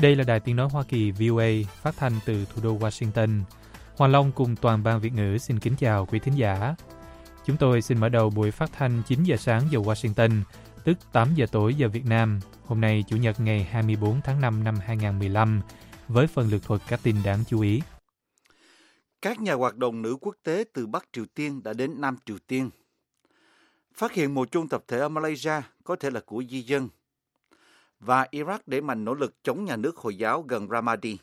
Đây là Đài Tiếng nói Hoa Kỳ VOA phát thanh từ thủ đô Washington. Hoàng Long cùng toàn ban Việt ngữ xin kính chào quý thính giả. Chúng tôi xin mở đầu buổi phát thanh 9 giờ sáng giờ Washington, tức 8 giờ tối giờ Việt Nam, hôm nay Chủ nhật ngày 24 tháng 5 năm 2015, với phần lược thuật các tin đáng chú ý. Các nhà hoạt động nữ quốc tế từ Bắc Triều Tiên đã đến Nam Triều Tiên. Phát hiện mộ chôn tập thể ở Malaysia có thể là của di dân. Và Iraq đẩy mạnh nỗ lực chống nhà nước Hồi giáo gần Ramadi.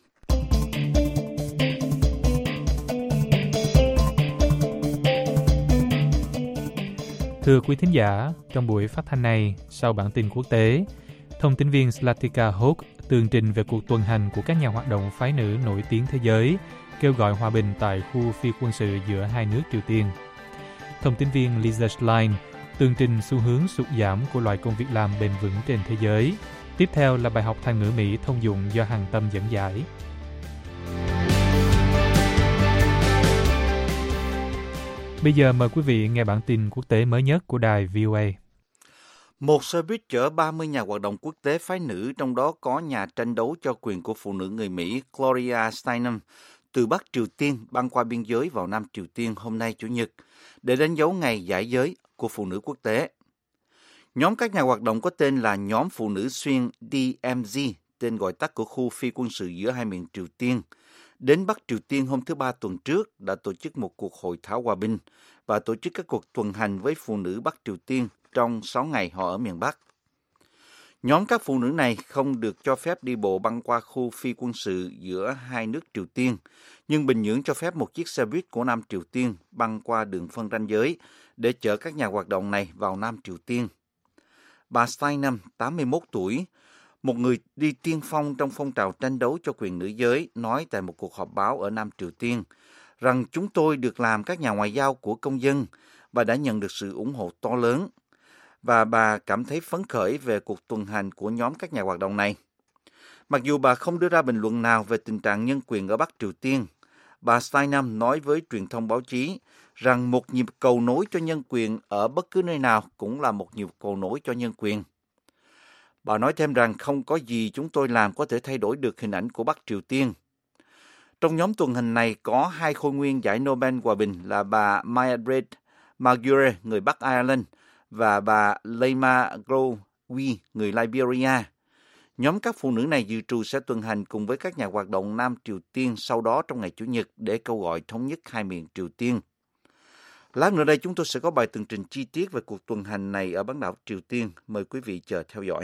Thưa quý thính giả, trong buổi phát thanh này, sau bản tin quốc tế, thông tín viên Zlatica Hoc tường trình về cuộc tuần hành của các nhà hoạt động phái nữ nổi tiếng thế giới, kêu gọi hòa bình tại khu phi quân sự giữa hai nước Triều Tiên. Thông tín viên Lisa Schlein tường trình xu hướng sụt giảm của loại công việc làm bền vững trên thế giới. Tiếp theo là bài học Thanh ngữ Mỹ thông dụng do Hằng Tâm dẫn giải. Bây giờ mời quý vị nghe bản tin quốc tế mới nhất của đài VOA. Một xe buýt chở 30 nhà hoạt động quốc tế phái nữ, trong đó có nhà tranh đấu cho quyền của phụ nữ người Mỹ Gloria Steinem, từ Bắc Triều Tiên băng qua biên giới vào Nam Triều Tiên hôm nay Chủ nhật, để đánh dấu ngày giải giới của phụ nữ quốc tế. Nhóm các nhà hoạt động có tên là Nhóm Phụ nữ Xuyên DMZ, tên gọi tắt của khu phi quân sự giữa hai miền Triều Tiên, đến Bắc Triều Tiên hôm thứ Ba tuần trước đã tổ chức một cuộc hội thảo hòa bình và tổ chức các cuộc tuần hành với phụ nữ Bắc Triều Tiên trong 6 ngày họ ở miền Bắc. Nhóm các phụ nữ này không được cho phép đi bộ băng qua khu phi quân sự giữa hai nước Triều Tiên, nhưng Bình Nhưỡng cho phép một chiếc xe buýt của Nam Triều Tiên băng qua đường phân ranh giới để chở các nhà hoạt động này vào Nam Triều Tiên. Bà Steinem, 81 tuổi, một người đi tiên phong trong phong trào tranh đấu cho quyền nữ giới, nói tại một cuộc họp báo ở Nam Triều Tiên rằng chúng tôi được làm các nhà ngoại giao của công dân và đã nhận được sự ủng hộ to lớn. Và bà cảm thấy phấn khởi về cuộc tuần hành của nhóm các nhà hoạt động này. Mặc dù bà không đưa ra bình luận nào về tình trạng nhân quyền ở Bắc Triều Tiên, bà Steinem nói với truyền thông báo chí rằng một nhịp cầu nối cho nhân quyền ở bất cứ nơi nào cũng là một nhịp cầu nối cho nhân quyền. Bà nói thêm rằng không có gì chúng tôi làm có thể thay đổi được hình ảnh của Bắc Triều Tiên. Trong nhóm tuần hành này có hai khôi nguyên giải Nobel Hòa bình là bà Mairead Maguire, người Bắc Ireland, và bà Leima Growe, người Liberia. Nhóm các phụ nữ này dự trù sẽ tuần hành cùng với các nhà hoạt động Nam Triều Tiên sau đó trong ngày Chủ nhật để kêu gọi thống nhất hai miền Triều Tiên. Lát nữa đây chúng tôi sẽ có bài tường trình chi tiết về cuộc tuần hành này ở bán đảo Triều Tiên. Mời quý vị chờ theo dõi.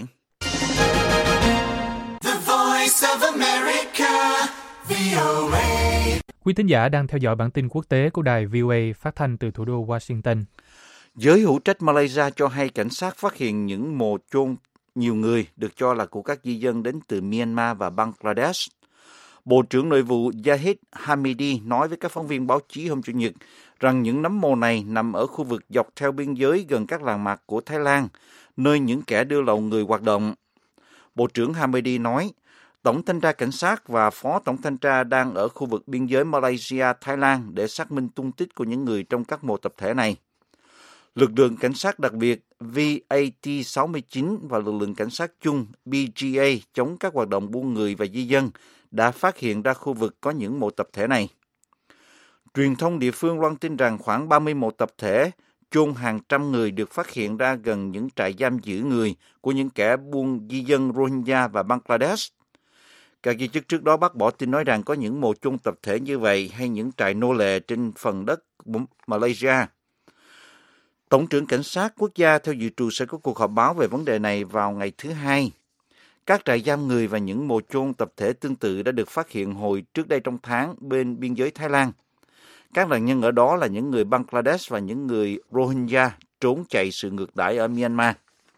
The Voice of America, VOA. Quý thính giả đang theo dõi bản tin quốc tế của đài VOA phát thanh từ thủ đô Washington. Giới hữu trách Malaysia cho hay cảnh sát phát hiện những mồ chôn nhiều người được cho là của các di dân đến từ Myanmar và Bangladesh. Bộ trưởng Nội vụ Zahid Hamidi nói với các phóng viên báo chí hôm Chủ nhật rằng những nấm mồ này nằm ở khu vực dọc theo biên giới gần các làng mạc của Thái Lan, nơi những kẻ đưa lậu người hoạt động. Bộ trưởng Hamidi nói, Tổng thanh tra cảnh sát và Phó Tổng thanh tra đang ở khu vực biên giới Malaysia-Thái Lan để xác minh tung tích của những người trong các mộ tập thể này. Lực lượng cảnh sát đặc biệt VAT-69 và lực lượng cảnh sát chung BGA chống các hoạt động buôn người và di dân đã phát hiện ra khu vực có những mộ tập thể này. Truyền thông địa phương loan tin rằng khoảng 30 mộ tập thể chôn hàng trăm người được phát hiện ra gần những trại giam giữ người của những kẻ buôn di dân Rohingya và Bangladesh. Các giới chức trước đó bác bỏ tin nói rằng có những mộ chôn tập thể như vậy hay những trại nô lệ trên phần đất Malaysia. Tổng trưởng Cảnh sát Quốc gia theo dự trù sẽ có cuộc họp báo về vấn đề này vào ngày thứ Hai. Các trại giam người và những mộ chôn tập thể tương tự đã được phát hiện hồi trước đây trong tháng bên biên giới Thái Lan. Các nạn nhân ở đó là những người Bangladesh và những người Rohingya trốn chạy sự ngược đãi ở Myanmar.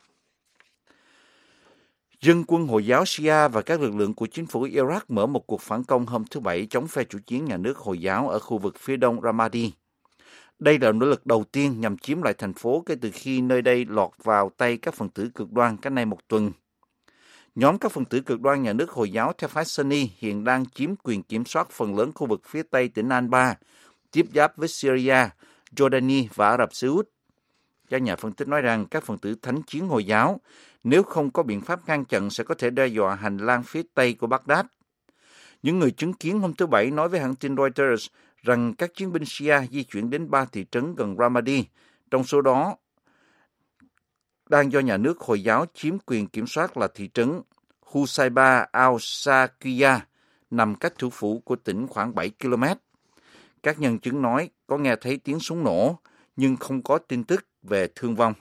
Dân quân Hồi giáo Shia và các lực lượng của chính phủ Iraq mở một cuộc phản công hôm thứ Bảy chống phe chủ chiến nhà nước Hồi giáo ở khu vực phía đông Ramadi. Đây là nỗ lực đầu tiên nhằm chiếm lại thành phố kể từ khi nơi đây lọt vào tay các phần tử cực đoan cách nay một tuần. Nhóm các phần tử cực đoan nhà nước Hồi giáo theo phái Sunni hiện đang chiếm quyền kiểm soát phần lớn khu vực phía tây tỉnh Anbar, tiếp giáp với Syria, Jordani và Ả Rập Xê Út. Các nhà phân tích nói rằng các phần tử thánh chiến Hồi giáo, nếu không có biện pháp ngăn chặn, sẽ có thể đe dọa hành lang phía Tây của Baghdad. Những người chứng kiến hôm thứ Bảy nói với hãng tin Reuters rằng các chiến binh Shia di chuyển đến 3 thị trấn gần Ramadi, trong số đó đang do nhà nước Hồi giáo chiếm quyền kiểm soát là thị trấn Husayba al-Saqiya, nằm cách thủ phủ của tỉnh khoảng 7 km. Các nhân chứng nói có nghe thấy tiếng súng nổ, nhưng không có tin tức về thương vong.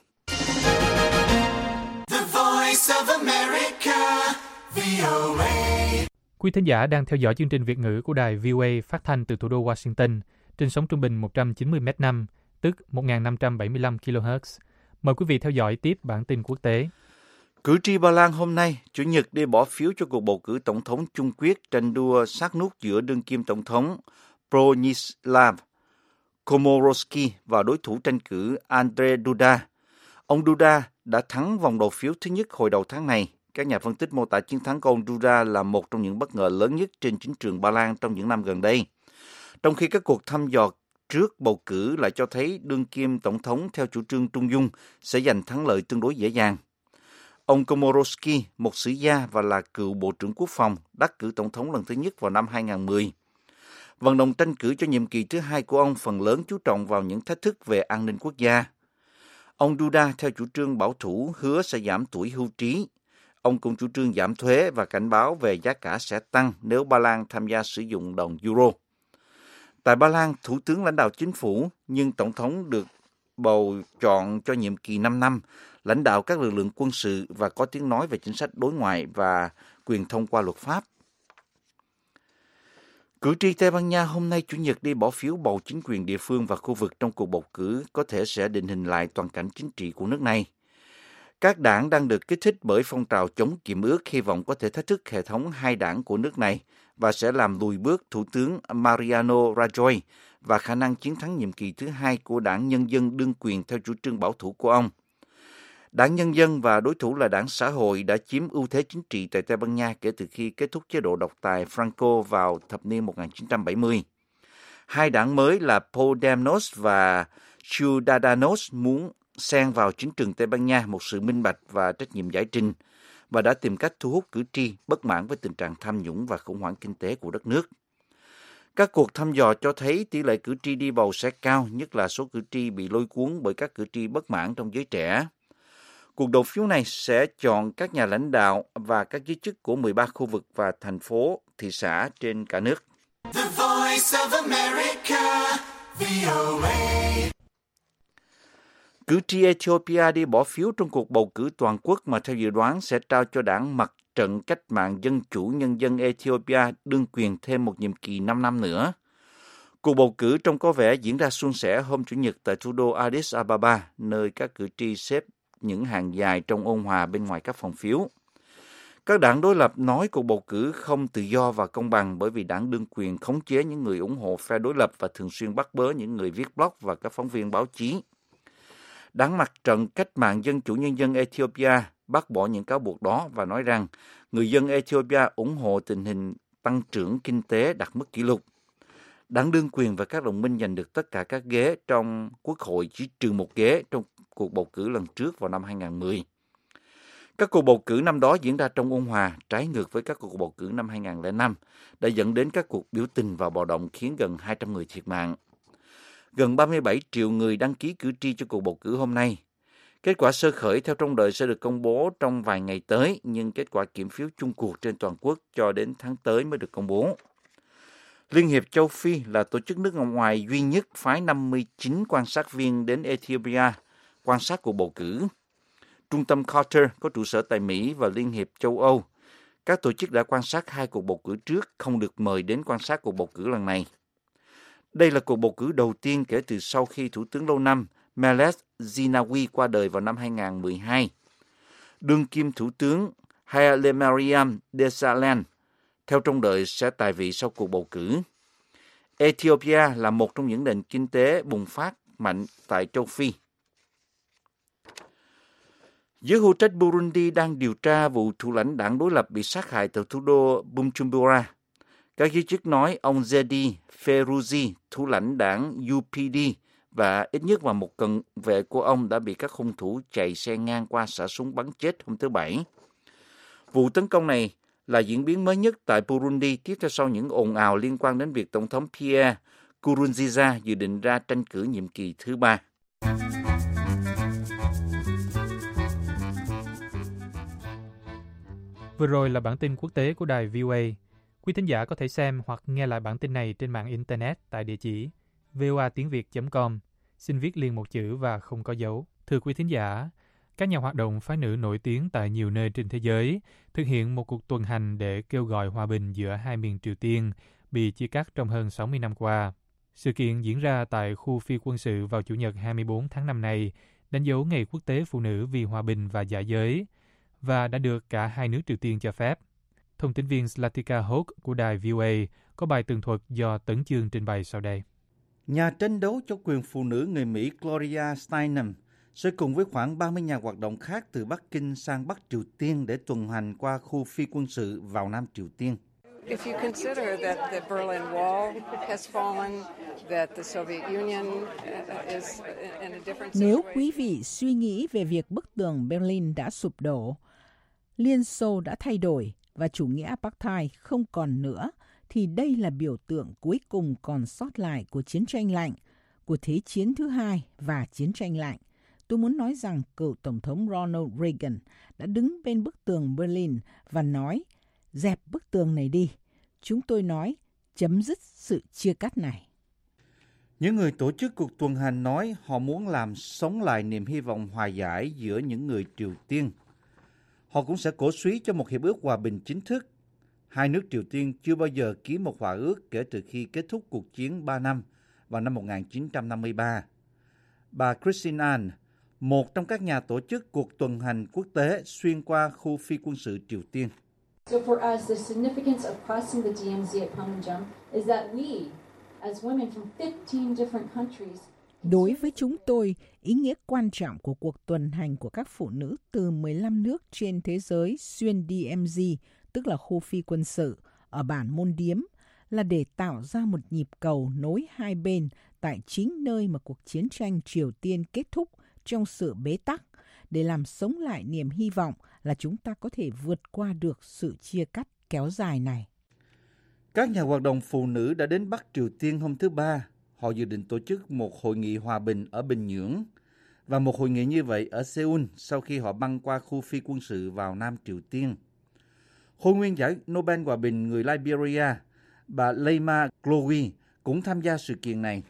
The Voice of America, VOA. Quý thính giả đang theo dõi chương trình Việt ngữ của đài VOA phát thanh từ thủ đô Washington trên sóng trung bình 190 m5, tức 1.575 kHz. Mời quý vị theo dõi tiếp bản tin quốc tế. Cử tri Ba Lan hôm nay, Chủ nhật đi bỏ phiếu cho cuộc bầu cử tổng thống chung quyết tranh đua sát nút giữa đương kim tổng thống Bronislaw Komorowski và đối thủ tranh cử Andrzej Duda. Ông Duda đã thắng vòng đầu phiếu thứ nhất hồi đầu tháng này. Các nhà phân tích mô tả chiến thắng của ông Duda là một trong những bất ngờ lớn nhất trên chính trường Ba Lan trong những năm gần đây. Trong khi các cuộc thăm dò trước bầu cử lại cho thấy đương kim tổng thống theo chủ trương trung dung sẽ giành thắng lợi tương đối dễ dàng. Ông Komorowski, một sử gia và là cựu Bộ trưởng Quốc phòng, đắc cử tổng thống lần thứ nhất vào năm 2010. Vận động tranh cử cho nhiệm kỳ thứ hai của ông phần lớn chú trọng vào những thách thức về an ninh quốc gia. Ông Duda theo chủ trương bảo thủ hứa sẽ giảm tuổi hưu trí. Ông cũng chủ trương giảm thuế và cảnh báo về giá cả sẽ tăng nếu Ba Lan tham gia sử dụng đồng euro. Tại Ba Lan, thủ tướng lãnh đạo chính phủ, nhưng tổng thống được bầu chọn cho nhiệm kỳ 5 năm, lãnh đạo các lực lượng quân sự và có tiếng nói về chính sách đối ngoại và quyền thông qua luật pháp. Cử tri Tây Ban Nha hôm nay Chủ nhật đi bỏ phiếu bầu chính quyền địa phương và khu vực trong cuộc bầu cử có thể sẽ định hình lại toàn cảnh chính trị của nước này. Các đảng đang được kích thích bởi phong trào chống kiệm ước hy vọng có thể thách thức hệ thống hai đảng của nước này và sẽ làm lùi bước Thủ tướng Mariano Rajoy và khả năng chiến thắng nhiệm kỳ thứ hai của Đảng Nhân dân đương quyền theo chủ trương bảo thủ của ông. Đảng Nhân dân và đối thủ là Đảng Xã hội đã chiếm ưu thế chính trị tại Tây Ban Nha kể từ khi kết thúc chế độ độc tài Franco vào thập niên 1970. Hai đảng mới là Podemos và Ciudadanos muốn xen vào chính trường Tây Ban Nha một sự minh bạch và trách nhiệm giải trình và đã tìm cách thu hút cử tri bất mãn với tình trạng tham nhũng và khủng hoảng kinh tế của đất nước. Các cuộc thăm dò cho thấy tỷ lệ cử tri đi bầu sẽ cao, nhất là số cử tri bị lôi cuốn bởi các cử tri bất mãn trong giới trẻ. Cuộc đầu phiếu này sẽ chọn các nhà lãnh đạo và các giới chức của 13 khu vực và thành phố, thị xã trên cả nước. The Voice of America, VOA. Cử tri Ethiopia đi bỏ phiếu trong cuộc bầu cử toàn quốc mà theo dự đoán sẽ trao cho đảng Mặt trận Cách mạng Dân chủ Nhân dân Ethiopia đương quyền thêm một nhiệm kỳ 5 năm nữa. Cuộc bầu cử trông có vẻ diễn ra suôn sẻ hôm Chủ nhật tại thủ đô Addis Ababa, nơi các cử tri xếp những hàng dài trong ôn hòa bên ngoài các phòng phiếu. Các đảng đối lập nói cuộc bầu cử không tự do và công bằng bởi vì đảng đương quyền khống chế những người ủng hộ phe đối lập và thường xuyên bắt bớ những người viết blog và các phóng viên báo chí. Đảng Mặt trận Cách mạng Dân chủ Nhân dân Ethiopia bác bỏ những cáo buộc đó và nói rằng người dân Ethiopia ủng hộ tình hình tăng trưởng kinh tế đạt mức kỷ lục. Đảng đương quyền và các đồng minh giành được tất cả các ghế trong Quốc hội chỉ trừ một ghế trong cuộc bầu cử lần trước vào năm 2010. Các cuộc bầu cử năm đó diễn ra trong ôn hòa, trái ngược với các cuộc bầu cử năm 2005, đã dẫn đến các cuộc biểu tình và bạo động khiến gần 200 người thiệt mạng. Gần 37 triệu người đăng ký cử tri cho cuộc bầu cử hôm nay. Kết quả sơ khởi theo trông đợi sẽ được công bố trong vài ngày tới, nhưng kết quả kiểm phiếu chung cuộc trên toàn quốc cho đến tháng tới mới được công bố. Liên hiệp châu Phi là tổ chức nước ngoài duy nhất phái 59 quan sát viên đến Ethiopia quan sát cuộc bầu cử. Trung tâm Carter có trụ sở tại Mỹ và Liên hiệp châu Âu. Các tổ chức đã quan sát hai cuộc bầu cử trước không được mời đến quan sát cuộc bầu cử lần này. Đây là cuộc bầu cử đầu tiên kể từ sau khi Thủ tướng lâu năm Meles Zenawi qua đời vào năm 2012. Đương kim Thủ tướng Hailemariam Desalegn theo trông đợi sẽ tại vị sau cuộc bầu cử. Ethiopia là một trong những nền kinh tế bùng phát mạnh tại châu Phi. Giới hữu trách Burundi đang điều tra vụ thủ lãnh đảng đối lập bị sát hại tại thủ đô Bujumbura. Các giới chức nói ông Zedi Feruzi, thủ lãnh đảng UPD, và ít nhất một cận vệ của ông đã bị các hung thủ chạy xe ngang qua xả súng bắn chết hôm thứ Bảy. Vụ tấn công này là diễn biến mới nhất tại Burundi tiếp theo sau những ồn ào liên quan đến việc Tổng thống Pierre Nkurunziza dự định ra tranh cử nhiệm kỳ thứ 3. Vừa rồi là bản tin quốc tế của đài VOA. Quý thính giả có thể xem hoặc nghe lại bản tin này trên mạng Internet tại địa chỉ voatiengviet.com. Xin viết liền một chữ và không có dấu. Thưa quý thính giả, các nhà hoạt động phái nữ nổi tiếng tại nhiều nơi trên thế giới thực hiện một cuộc tuần hành để kêu gọi hòa bình giữa hai miền Triều Tiên bị chia cắt trong hơn 60 năm qua. Sự kiện diễn ra tại khu phi quân sự vào Chủ nhật 24 tháng 5 này, đánh dấu Ngày Quốc tế Phụ nữ vì Hòa bình và Dạ giới, và đã được cả hai nước Triều Tiên cho phép. Thông tin viên Zlatica Hoke của đài VOA có bài tường thuật do Tấn Chương trình bày sau đây. Nhà tranh đấu cho quyền phụ nữ người Mỹ Gloria Steinem sẽ cùng với khoảng 30 nhà hoạt động khác từ Bắc Kinh sang Bắc Triều Tiên để tuần hành qua khu phi quân sự vào Nam Triều Tiên. If you consider that the Berlin Wall has fallen, that the Soviet Union is in a different situation. Nếu quý vị suy nghĩ về việc bức tường Berlin đã sụp đổ, Liên Xô đã thay đổi và chủ nghĩa apartheid không còn nữa, thì đây là biểu tượng cuối cùng còn sót lại của chiến tranh lạnh, của Thế chiến thứ hai và chiến tranh lạnh. Tôi muốn nói rằng cựu Tổng thống Ronald Reagan đã đứng bên bức tường Berlin và nói, dẹp bức tường này đi. Chúng tôi nói, chấm dứt sự chia cắt này. Những người tổ chức cuộc tuần hành nói họ muốn làm sống lại niềm hy vọng hòa giải giữa những người Triều Tiên. Họ cũng sẽ cổ súy cho một hiệp ước hòa bình chính thức. Hai nước Triều Tiên chưa bao giờ ký một hòa ước kể từ khi kết thúc cuộc chiến 3 năm vào năm 1953. Bà Christine An, một trong các nhà tổ chức cuộc tuần hành quốc tế xuyên qua khu phi quân sự Triều Tiên. So for us, the significance of crossing the DMZ at Panmunjom is that we, as women from 15 different countries, đối với chúng tôi, ý nghĩa quan trọng của cuộc tuần hành của các phụ nữ từ 15 nước trên thế giới xuyên DMZ, tức là khu phi quân sự, ở bản Môn Điếm, là để tạo ra một nhịp cầu nối hai bên tại chính nơi mà cuộc chiến tranh Triều Tiên kết thúc trong sự bế tắc, để làm sống lại niềm hy vọng là chúng ta có thể vượt qua được sự chia cắt kéo dài này. Các nhà hoạt động phụ nữ đã đến Bắc Triều Tiên hôm thứ Ba. Họ dự định tổ chức một hội nghị hòa bình ở Bình Nhưỡng và một hội nghị như vậy ở Seoul sau khi họ băng qua khu phi quân sự vào Nam Triều Tiên. Hồi nguyên giải Nobel Hòa bình người Liberia, bà Leima Chloe cũng tham gia sự kiện này.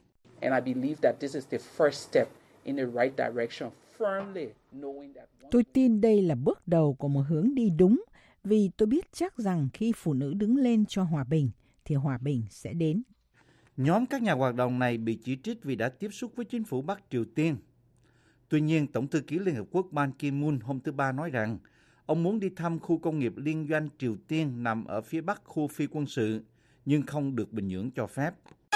Tôi tin đây là bước đầu của một hướng đi đúng, vì tôi biết chắc rằng khi phụ nữ đứng lên cho hòa bình, thì hòa bình sẽ đến. Nhóm các nhà hoạt động này bị chỉ trích vì đã tiếp xúc với chính phủ Bắc Triều Tiên. Tuy nhiên, Tổng thư ký Liên Hợp Quốc Ban Ki-moon hôm thứ Ba nói rằng ông muốn đi thăm khu công nghiệp liên doanh Triều Tiên nằm ở phía bắc khu phi quân sự, nhưng không được Bình Nhưỡng cho phép.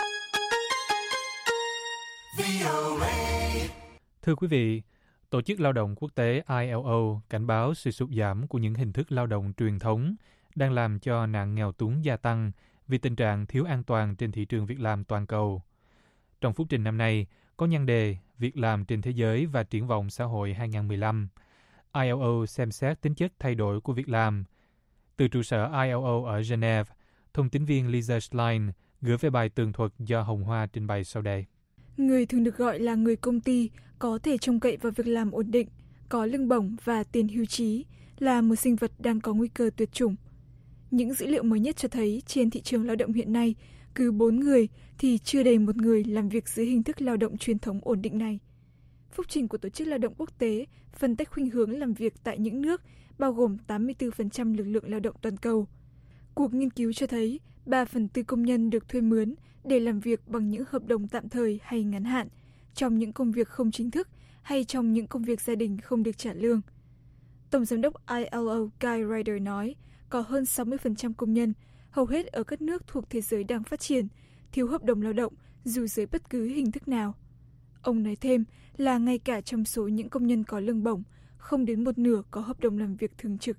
Thưa quý vị, Tổ chức Lao động Quốc tế ILO cảnh báo sự sụt giảm của những hình thức lao động truyền thống đang làm cho nạn nghèo túng gia tăng vì tình trạng thiếu an toàn trên thị trường việc làm toàn cầu. Trong phúc trình năm nay, có nhan đề Việc làm trên thế giới và triển vọng xã hội 2015. ILO xem xét tính chất thay đổi của việc làm. Từ trụ sở ILO ở Geneva, thông tín viên Lisa Schlein gửi về bài tường thuật do Hồng Hoa trình bày sau đây. Người thường được gọi là người công ty có thể trông cậy vào việc làm ổn định, có lương bổng và tiền hưu trí, là một sinh vật đang có nguy cơ tuyệt chủng. Những dữ liệu mới nhất cho thấy trên thị trường lao động hiện nay, cứ 4 người thì chưa đầy 1 người làm việc dưới hình thức lao động truyền thống ổn định này. Phúc trình của Tổ chức Lao động Quốc tế phân tích khuynh hướng làm việc tại những nước bao gồm 84% lực lượng lao động toàn cầu. Cuộc nghiên cứu cho thấy 3/4 công nhân được thuê mướn để làm việc bằng những hợp đồng tạm thời hay ngắn hạn, trong những công việc không chính thức hay trong những công việc gia đình không được trả lương. Tổng giám đốc ILO Guy Ryder nói có hơn 60% công nhân, hầu hết ở các nước thuộc thế giới đang phát triển, thiếu hợp đồng lao động dù dưới bất cứ hình thức nào. Ông nói thêm là ngay cả trong số những công nhân có lương bổng, không đến 1/2 có hợp đồng làm việc thường trực.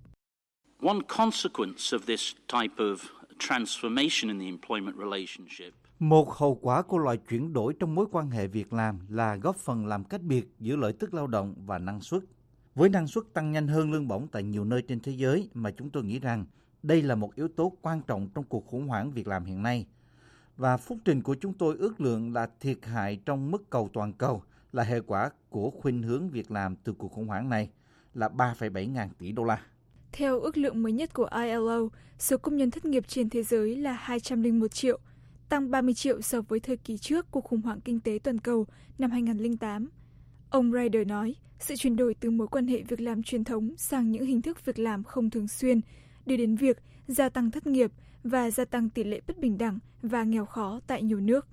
Một hậu quả của loại chuyển đổi trong mối quan hệ việc làm là góp phần làm cách biệt giữa lợi tức lao động và năng suất. Với năng suất tăng nhanh hơn lương bổng tại nhiều nơi trên thế giới mà chúng tôi nghĩ rằng đây là một yếu tố quan trọng trong cuộc khủng hoảng việc làm hiện nay. Và phúc trình của chúng tôi ước lượng là thiệt hại trong mức cầu toàn cầu là hệ quả của khuynh hướng việc làm từ cuộc khủng hoảng này là 3,7 ngàn tỷ đô la. Theo ước lượng mới nhất của ILO, số công nhân thất nghiệp trên thế giới là 201 triệu, tăng 30 triệu so với thời kỳ trước cuộc khủng hoảng kinh tế toàn cầu năm 2008. Ông Ryder nói, sự chuyển đổi từ mối quan hệ việc làm truyền thống sang những hình thức việc làm không thường xuyên đưa đến việc gia tăng thất nghiệp và gia tăng tỷ lệ bất bình đẳng và nghèo khó tại nhiều nước.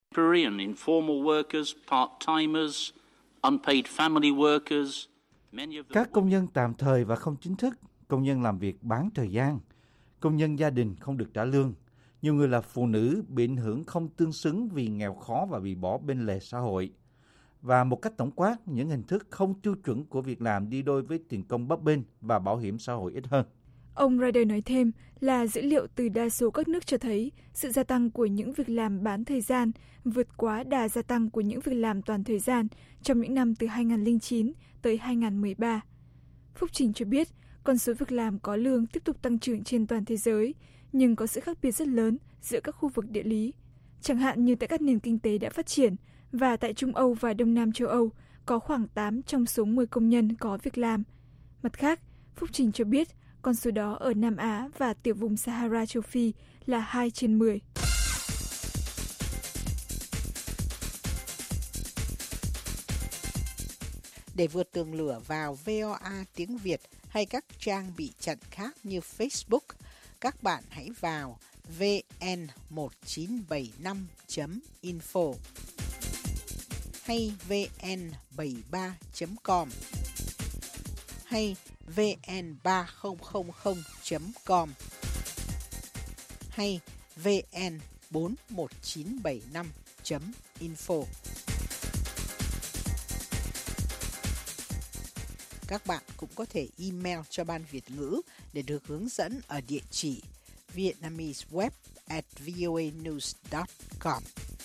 Các công nhân tạm thời và không chính thức, công nhân làm việc bán thời gian, công nhân gia đình không được trả lương. Nhiều người là phụ nữ bị ảnh hưởng không tương xứng vì nghèo khó và bị bỏ bên lề xã hội. Và một cách tổng quát, những hình thức không tiêu chuẩn của việc làm đi đôi với tiền công bấp bênh và bảo hiểm xã hội ít hơn. Ông Ryder nói thêm là dữ liệu từ đa số các nước cho thấy sự gia tăng của những việc làm bán thời gian vượt quá đà gia tăng của những việc làm toàn thời gian trong những năm từ 2009 tới 2013. Phúc trình cho biết con số việc làm có lương tiếp tục tăng trưởng trên toàn thế giới, nhưng có sự khác biệt rất lớn giữa các khu vực địa lý. Chẳng hạn như tại các nền kinh tế đã phát triển và tại Trung Âu và Đông Nam châu Âu có khoảng 8 trong số 10 công nhân có việc làm. Mặt khác, Phúc trình cho biết con số đó ở Nam Á và tiểu vùng Sahara châu Phi là 2 trên 10. Để vượt tường lửa vào VOA tiếng Việt hay các trang bị chặn khác như Facebook, các bạn hãy vào vn1975.info hay vn73.com hay vn3000.com hay vn41975.info. Các bạn cũng có thể email cho Ban Việt ngữ để được hướng dẫn ở địa chỉ vietnameseweb@voanews.com.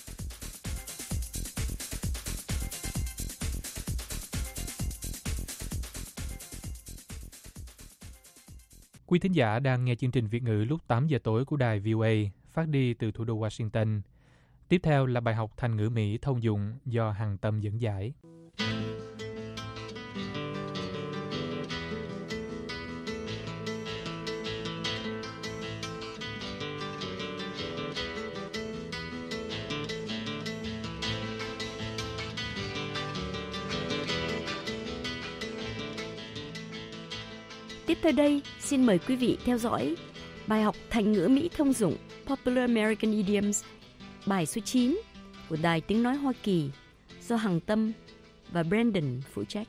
Quý thính giả đang nghe chương trình Việt ngữ lúc 8 giờ tối của đài VOA phát đi từ thủ đô Washington. Tiếp theo là bài học thành ngữ Mỹ thông dụng do Hằng Tâm dẫn giải. Tiếp theo đây, xin mời quý vị theo dõi bài học thành ngữ Mỹ thông dụng Popular American Idioms, bài số 9 của Đài Tiếng Nói Hoa Kỳ do Hằng Tâm và Brandon phụ trách.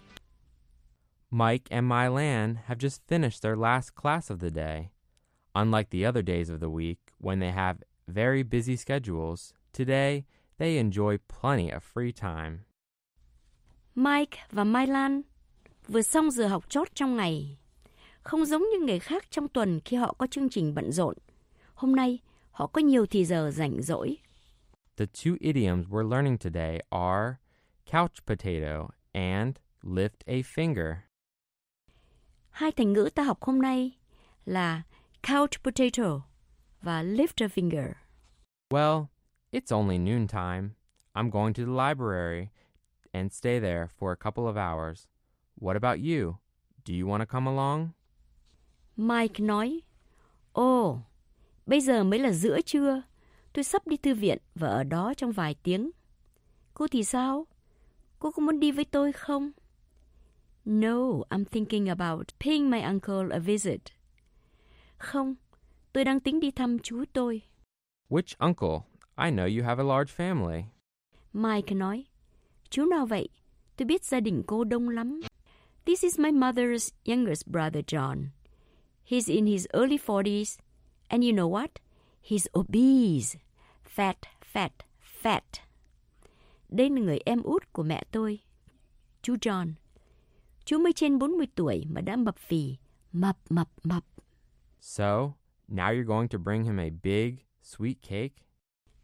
Mike and Mylan have just finished their last class of the day. Unlike the other days of the week when they have very busy schedules, today they enjoy plenty of free time. Mike và Mylan vừa xong giờ học chót trong ngày. Không giống như người khác trong tuần khi họ có chương trình bận rộn. Hôm nay, họ có nhiều thì giờ rảnh rỗi. The two idioms we're learning today are couch potato and lift a finger. Hai thành ngữ ta học hôm nay là couch potato và lift a finger. Well, it's only noon time. I'm going to the library and stay there for a couple of hours. What about you? Do you want to come along? Mike nói, Ồ, bây giờ mới là giữa trưa. Tôi sắp đi thư viện và ở đó trong vài tiếng. Cô thì sao? Cô có muốn đi với tôi không? No, I'm thinking about paying my uncle a visit. Không, tôi đang tính đi thăm chú tôi. Which uncle? I know you have a large family. Mike nói, chú nào vậy? Tôi biết gia đình cô đông lắm. This is my mother's youngest brother John. He's in his early 40s, and you know what? He's obese. Fat, fat, fat. Đây là người em út của mẹ tôi, chú John. Chú mới trên 40 tuổi mà đã mập phì, mập. So, now you're going to bring him a big, sweet cake?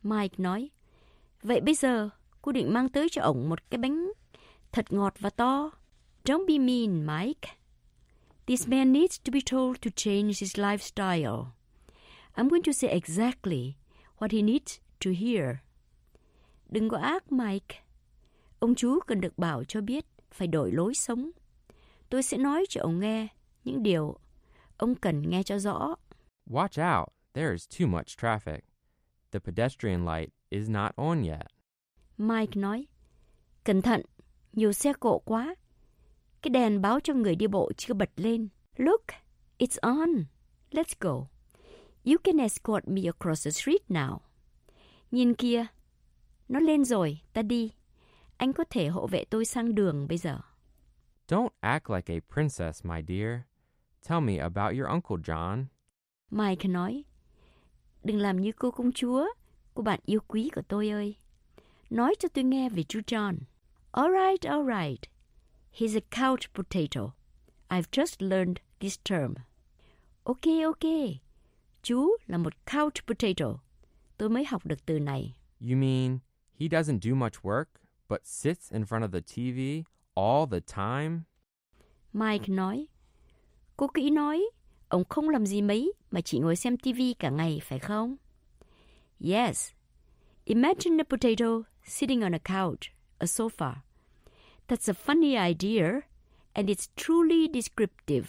Mike nói, vậy bây giờ cô định mang tới cho ổng một cái bánh thật ngọt và to. Don't be mean, Mike. This man needs to be told to change his lifestyle. I'm going to say exactly what he needs to hear. Đừng có ác, Mike. Ông chú cần được bảo cho biết phải đổi lối sống. Tôi sẽ nói cho ông nghe những điều ông cần nghe cho rõ. Watch out, there is too much traffic. The pedestrian light is not on yet. Mike nói, cẩn thận, nhiều xe cộ quá. Cái đèn báo cho người đi bộ chưa bật lên. Look, it's on. Let's go. You can escort me across the street now. Nhìn kìa, nó lên rồi, ta đi. Anh có thể hộ vệ tôi sang đường bây giờ. Don't act like a princess, my dear. Tell me about your Uncle John. Mike nói, đừng làm như cô công chúa, cô bạn yêu quý của tôi ơi. Nói cho tôi nghe về chú John. All right. He's a couch potato. I've just learned this term. Ok. Chú là một couch potato. Tôi mới học được từ này. You mean he doesn't do much work, but sits in front of the TV all the time? Mike nói, cô kỹ nói, ông không làm gì mấy mà chỉ ngồi xem TV cả ngày, phải không? Yes. Imagine a potato sitting on a couch, a sofa. That's a funny idea, and it's truly descriptive.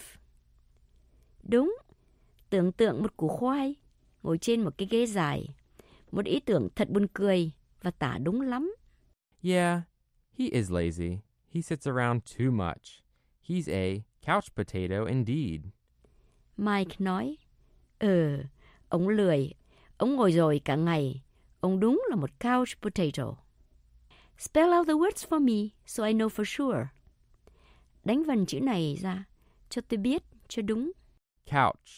Đúng, tưởng tượng một củ khoai ngồi trên một cái ghế dài. Một ý tưởng thật buồn cười và tả đúng lắm. Yeah, he is lazy. He sits around too much. He's a couch potato indeed. Mike nói, ông lười, ông ngồi rồi cả ngày. Ông đúng là một couch potato. Spell out the words for me so I know for sure. Đánh vần chữ này ra cho tôi biết cho đúng. Couch,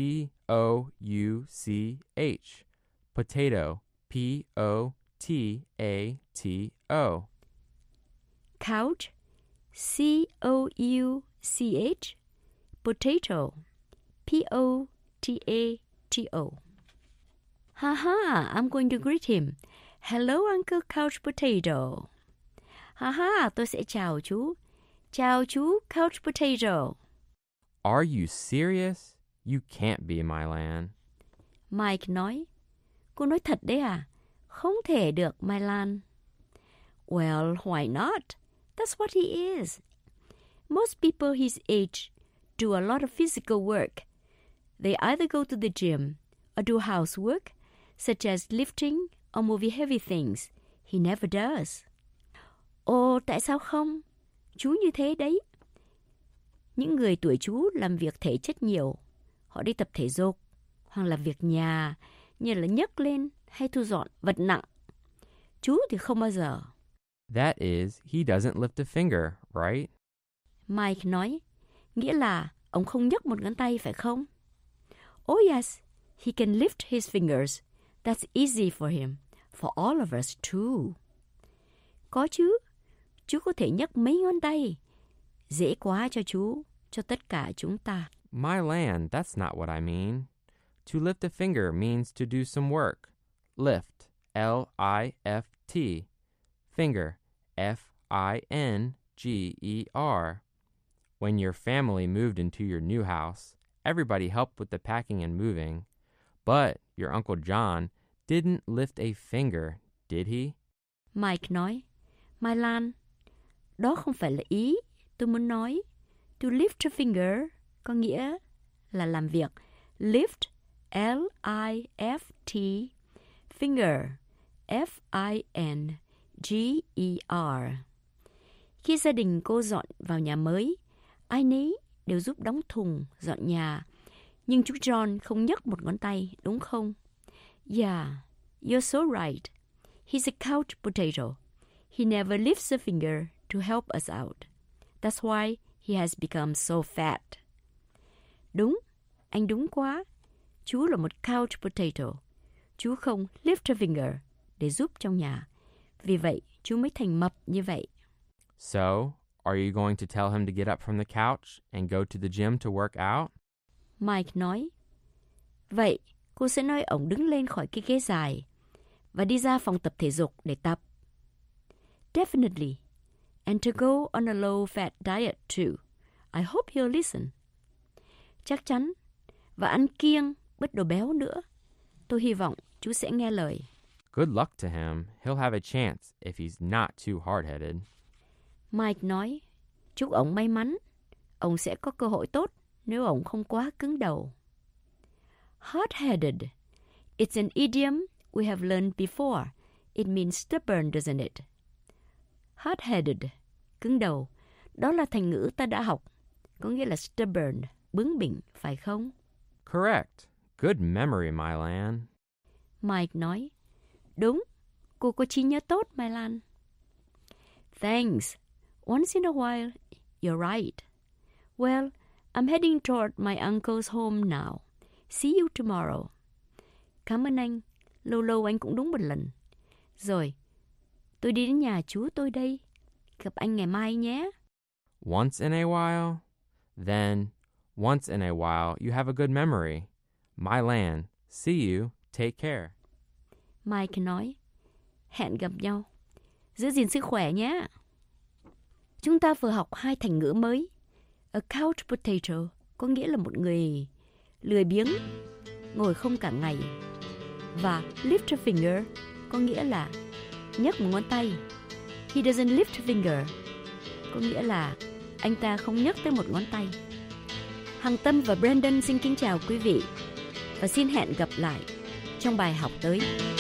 C-O-U-C-H. Potato, P-O-T-A-T-O. Couch, C-O-U-C-H. Potato, P-O-T-A-T-O. Haha, I'm going to greet him. Hello, Uncle Couch Potato. Haha, tôi sẽ chào chú. Chào chú Couch Potato. Are you serious? You can't be, my Lan. Mike nói, cô nói thật đấy à? Không thể được, my Lan. Well, why not? That's what he is. Most people his age do a lot of physical work. They either go to the gym or do housework, such as lifting or moving heavy things. He never does. Ồ, tại sao không? Chú như thế đấy. Những người tuổi chú làm việc thể chất nhiều. Họ đi tập thể dục hoặc là việc nhà như là nhấc lên hay thu dọn vật nặng. Chú thì không bao giờ. That is, he doesn't lift a finger, right? Mike nói, nghĩa là ông không nhấc một ngón tay phải không? Oh yes, he can lift his fingers. That's easy for him, for all of us too. Có chứ, chú có thể nhấc mấy ngón tay. Dễ quá cho chú, cho tất cả chúng ta. My Lan, that's not what I mean. To lift a finger means to do some work. Lift, L-I-F-T. Finger, F-I-N-G-E-R. When your family moved into your new house, everybody helped with the packing and moving. But your Uncle John didn't lift a finger, did he? Mike nói, My Lan, đó không phải là ý tôi muốn nói. To lift a finger có nghĩa là làm việc. Lift, L-I-F-T. Finger, F-I-N-G-E-R. Khi gia đình cô dọn vào nhà mới, ai nấy đều giúp đóng thùng, dọn nhà. Nhưng chú John không nhấc một ngón tay, đúng không? Yeah, you're so right. He's a couch potato. He never lifts a finger to help us out. That's why he has become so fat. Đúng, anh đúng quá. Chú là một couch potato. Chú không lift a finger để giúp trong nhà. Vì vậy, chú mới thành mập như vậy. So, are you going to tell him to get up from the couch and go to the gym to work out? Mike nói, vậy cô sẽ nói ổng đứng lên khỏi cái ghế dài và đi ra phòng tập thể dục để tập. Definitely. And to go on a low-fat diet too. I hope you'll listen. Chắc chắn. Và ăn kiêng, bớt đồ béo nữa. Tôi hy vọng chú sẽ nghe lời. Good luck to him. He'll have a chance if he's not too hard-headed. Mike nói, chúc ông may mắn. Ông sẽ có cơ hội tốt nếu ông không quá cứng đầu. Hard-headed. It's an idiom we have learned before. It means stubborn, doesn't it? Hard-headed, cứng đầu. Đó là thành ngữ ta đã học. Có nghĩa là stubborn, bướng bỉnh, phải không? Correct. Good memory, Mylan. Mike nói, đúng, cô có trí nhớ tốt, Mylan. Thanks. Once in a while, you're right. Well, I'm heading toward my uncle's home now. See you tomorrow. Cảm ơn anh. Lâu lâu anh cũng đúng một lần. Rồi, tôi đi đến nhà chú tôi đây. Gặp anh ngày mai nhé. Once in a while? Then, once in a while, you have a good memory. Mylan, see you. Take care. Mike nói, hẹn gặp nhau. Giữ gìn sức khỏe nhé. Chúng ta vừa học 2 thành ngữ mới. A couch potato có nghĩa là một người lười biếng, ngồi không cả ngày. Và lift a finger có nghĩa là nhấc một ngón tay. He doesn't lift a finger có nghĩa là anh ta không nhấc tới một ngón tay. Hằng Tâm và Brandon xin kính chào quý vị và xin hẹn gặp lại trong bài học tới.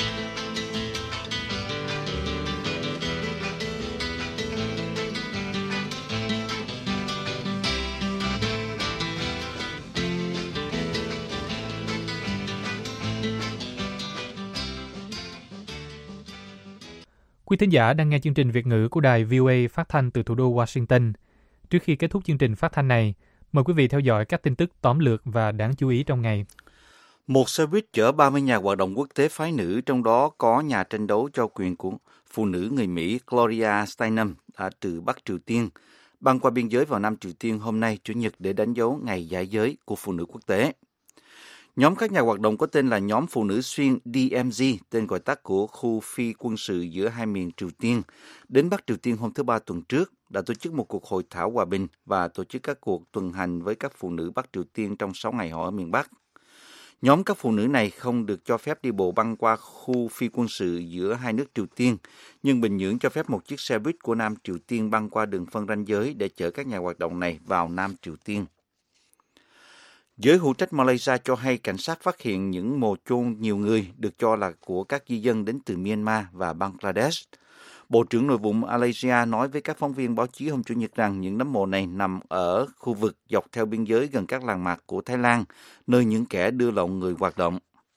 Quý thính giả đang nghe chương trình Việt ngữ của đài VOA phát thanh từ thủ đô Washington. Trước khi kết thúc chương trình phát thanh này, mời quý vị theo dõi các tin tức tóm lược và đáng chú ý trong ngày. Một xe buýt chở 30 nhà hoạt động quốc tế phái nữ, trong đó có nhà tranh đấu cho quyền của phụ nữ người Mỹ Gloria Steinem đã từ Bắc Triều Tiên, băng qua biên giới vào Nam Triều Tiên hôm nay, Chủ nhật, để đánh dấu Ngày Giải giới của Phụ nữ Quốc tế. Nhóm các nhà hoạt động có tên là Nhóm Phụ nữ Xuyên DMZ, tên gọi tắt của khu phi quân sự giữa hai miền Triều Tiên, đến Bắc Triều Tiên hôm thứ Ba tuần trước, đã tổ chức một cuộc hội thảo hòa bình và tổ chức các cuộc tuần hành với các phụ nữ Bắc Triều Tiên trong 6 ngày họ ở miền Bắc. Nhóm các phụ nữ này không được cho phép đi bộ băng qua khu phi quân sự giữa hai nước Triều Tiên, nhưng Bình Nhưỡng cho phép một chiếc xe buýt của Nam Triều Tiên băng qua đường phân ranh giới để chở các nhà hoạt động này vào Nam Triều Tiên. Giới hữu trách Malaysia cho hay cảnh sát phát hiện những mồ chôn nhiều người được cho là của các di dân đến từ Myanmar và Bangladesh. Bộ trưởng Nội vụ Malaysia nói với các phóng viên báo chí hôm Chủ nhật rằng những nấm mồ này nằm ở khu vực dọc theo biên giới gần các làng mạc của Thái Lan, nơi những kẻ đưa lậu người hoạt động.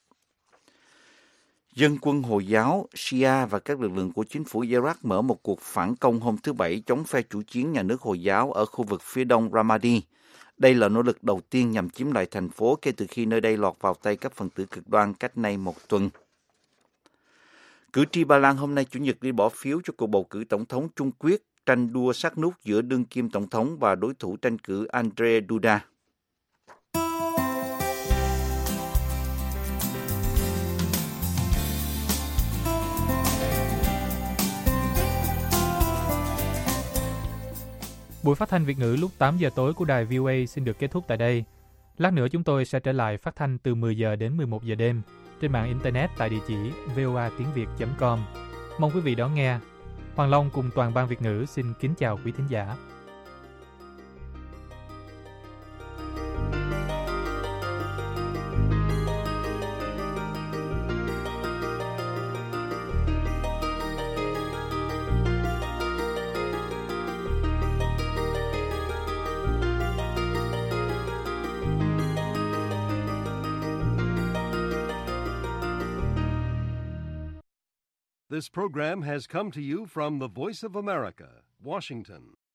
Dân quân Hồi giáo, Shia và các lực lượng của chính phủ Iraq mở một cuộc phản công hôm thứ Bảy chống phe chủ chiến nhà nước Hồi giáo ở khu vực phía đông Ramadi. Đây là nỗ lực đầu tiên nhằm chiếm lại thành phố kể từ khi nơi đây lọt vào tay các phần tử cực đoan cách nay một tuần. Cử tri Ba Lan hôm nay Chủ nhật đi bỏ phiếu cho cuộc bầu cử tổng thống Trung Quyết, tranh đua sát nút giữa đương kim tổng thống và đối thủ tranh cử Andrzej Duda. Buổi phát thanh Việt ngữ lúc 8 giờ tối của đài VOA xin được kết thúc tại đây. Lát nữa chúng tôi sẽ trở lại phát thanh từ 10 giờ đến 11 giờ đêm trên mạng Internet tại địa chỉ voatiengviet.com. Mong quý vị đón nghe. Hoàng Long cùng toàn ban Việt ngữ xin kính chào quý thính giả. This program has come to you from the Voice of America, Washington.